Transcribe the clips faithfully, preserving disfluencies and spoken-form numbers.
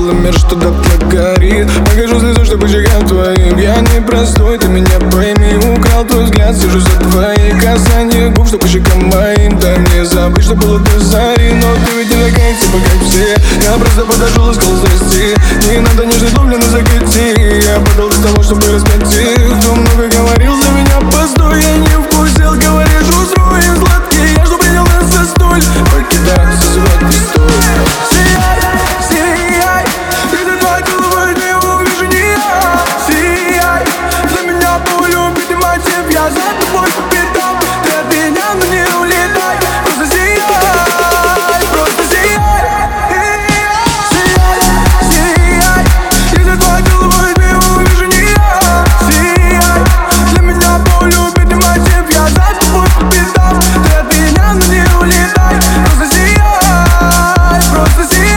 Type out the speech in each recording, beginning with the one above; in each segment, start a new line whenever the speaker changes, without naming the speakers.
белый мир, что дотла горит. Покажу слезу, что по щекам твоим. Я не простой, ты меня пойми. Украл твой взгляд, сижу за твои касания губ, что по щекам моим. Да не забыть, что было до зари. Но ты ведь не такая, типа как все. Я просто подошел и сказал здрасте. Не надо нежный дом, мне на закати. Я подал для того, чтобы раскатить. Ты много говорил за меня, постой. Я не вкусил, говоришь, устроим сладкий. Я что принял нас за столь. Покидай, созывать не стоит. Сияй, сияй, если твоя голова, не увижу не я. Сияй, для меня полюбит и мотив. Я за тобой по пятам. Ты от меня, но не улетай. Просто сияй, просто сияй. Сияй, сияй, если твоя голова, не увижу не я. Сияй, для меня полюбит и мотив. Я за тобой по пятам. Ты от меня, но не улетай. Просто сияй, просто сияй.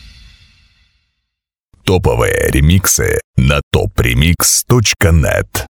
Топовые ремиксы на топ ремикс точка нет.